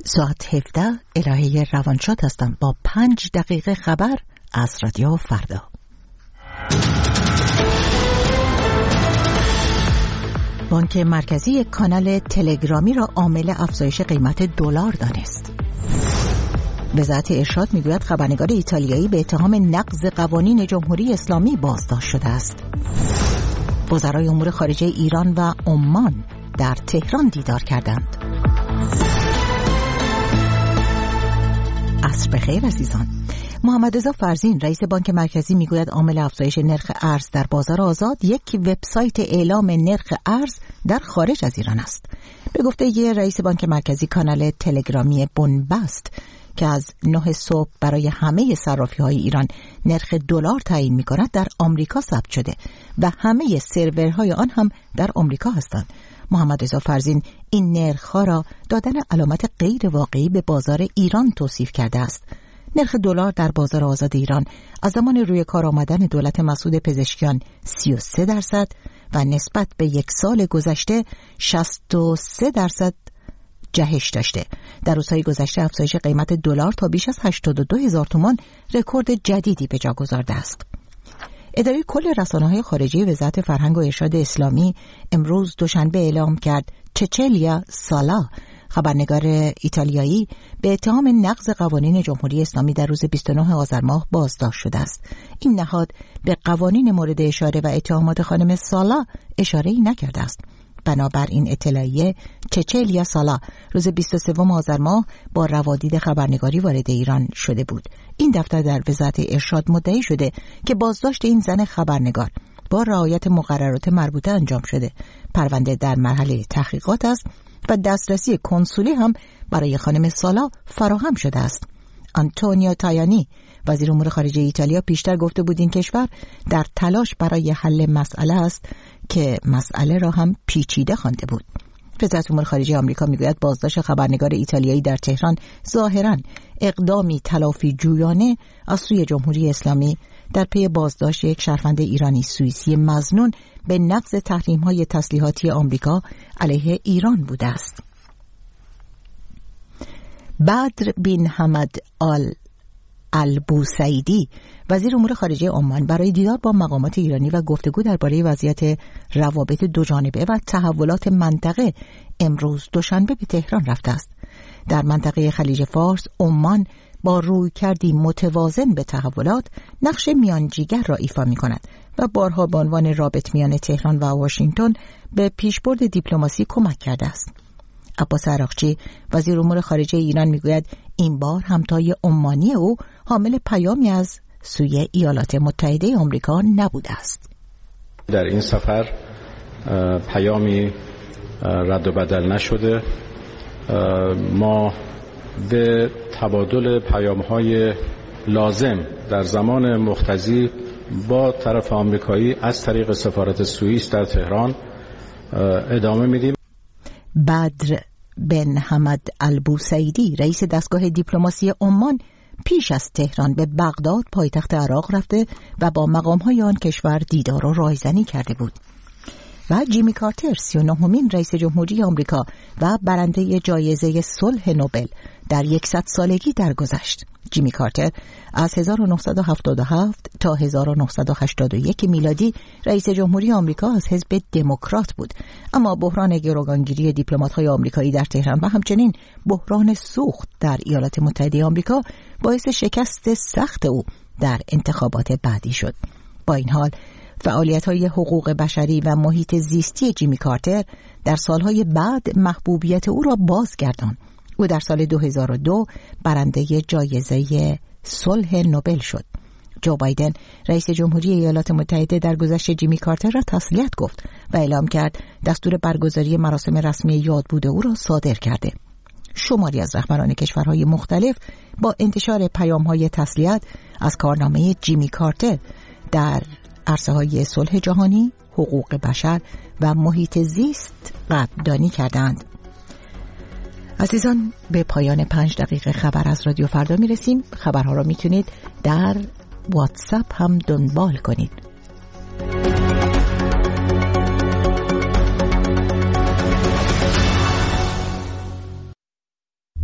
ساعت 17 الهه روانشاد هستم با 5 دقیقه خبر از رادیو فردا. بانک مرکزی کانال تلگرامی را عامل افزایش قیمت دلار دانست. وزارت ارشاد میگوید خبرنگار ایتالیایی به اتهام نقض قوانین جمهوری اسلامی بازداشت شده است. وزرای امور خارجه ایران و عمان در تهران دیدار کردند. عصر بخیر عزیزان. محمد رضا فرزین رئیس بانک مرکزی میگوید عامل افزایش نرخ ارز در بازار آزاد یک وبسایت اعلام نرخ ارز در خارج از ایران است. به گفته رئیس بانک مرکزی کانال تلگرامی بنبست که از 9 صبح برای همه صرافی‌های ایران نرخ دلار تعیین می‌کند در آمریکا ثبت شده و همه سرورهای آن هم در آمریکا هستند. محمد رضا فرزین این نرخ‌ها را دادن علامت غیر واقعی به بازار ایران توصیف کرده است. نرخ دلار در بازار آزاد ایران از زمان روی کار آمدن دولت مسعود پزشکیان 33% و نسبت به یک سال گذشته 63% جهش داشته. در روزهای گذشته افزایش قیمت دلار تا بیش از 82,000 تومان رکورد جدیدی به جا گذارده است. اداره کل رسانه‌های خارجی وزارت فرهنگ و ارشاد اسلامی امروز دوشنبه اعلام کرد چچلیا سالا، خبرنگار ایتالیایی، به اتهام نقض قوانین جمهوری اسلامی در روز 29 آذر ماه بازداشت شده است. این نهاد به قوانین مورد اشاره و اتهامات خانم سالا اشاره‌ای نکرده است. بنابراین اطلاعیه چچلیا سالا روز 23 آذر ماه با روادید خبرنگاری وارد ایران شده بود. این دفتر در وزارت ارشاد مدعی شده که بازداشت این زن خبرنگار با رعایت مقررات مربوطه انجام شده. پرونده در مرحله تحقیقات است و دسترسی کنسولی هم برای خانم سالا فراهم شده است. آنتونیو تایانی وزیر امور خارجه ایتالیا پیشتر گفته بود این کشور در تلاش برای حل مسئله است که مسئله را هم پیچیده خوانده بود. وزارت امور خارجه آمریکا میگوید بازداشت خبرنگار ایتالیایی در تهران ظاهراً اقدامی تلافی جویانه از سوی جمهوری اسلامی در پی بازداشت یک شهروند ایرانی سوئیسی مظنون به نقض تحریم‌های تسلیحاتی آمریکا علیه ایران بوده است. بدر بن حمد البوسیدی وزیر امور خارجه عمان برای دیدار با مقامات ایرانی و گفتگو درباره وضعیت روابط دوجانبه و تحولات منطقه امروز دوشنبه به تهران رفته است. در منطقه خلیج فارس عمان با رویکردی متوازن به تحولات نقش میانجیگر را ایفا می‌کند و بارها به عنوان رابط میان تهران و واشنگتن به پیشبرد دیپلماسی کمک کرده است. عباس عراقچی وزیر امور خارجه ایران میگوید این بار همتای عمانی او حامل پیامی از سوی ایالات متحده آمریکا نبوده است. در این سفر پیامی رد و بدل نشده. ما به تبادل پیام‌های لازم در زمان مقتضی با طرف آمریکایی از طریق سفارت سوئیس در تهران ادامه میدیم. بدر بن حمد البوسیدی رئیس دستگاه دیپلماسی عمان پیش از تهران به بغداد پایتخت عراق رفته و با مقام‌های آن کشور دیدار و رایزنی کرده بود. و جیمی کارتر 39مین رئیس جمهوری آمریکا و برنده جایزه صلح نوبل در 100 سالگی درگذشت. جیمی کارتر از 1977 تا 1981 میلادی رئیس جمهوری آمریکا از حزب دموکرات بود، اما بحران گروگانگیری دیپلمات‌های آمریکایی در تهران و همچنین بحران سوخت در ایالات متحده آمریکا باعث شکست سخت او در انتخابات بعدی شد. با این حال فعالیت‌های حقوق بشری و محیط زیستی جیمی کارتر در سالهای بعد محبوبیت او را بازگرداند. او در سال 2002 برنده جایزه صلح نوبل شد. جو بایدن رئیس جمهوری ایالات متحده در گذشت جیمی کارتر را تسلیت گفت و اعلام کرد دستور برگزاری مراسم رسمی یادبود او را صادر کرده. شماری از رهبران کشورهای مختلف با انتشار پیام‌های تسلیت از کارنامه جیمی کارتر در عرصه‌های صلح جهانی، حقوق بشر و محیط زیست قدردانی کردند. عزیزان به پایان 5 دقیقه خبر از رادیو فردا میرسیم. خبرها را میتونید در واتساپ هم دنبال کنید.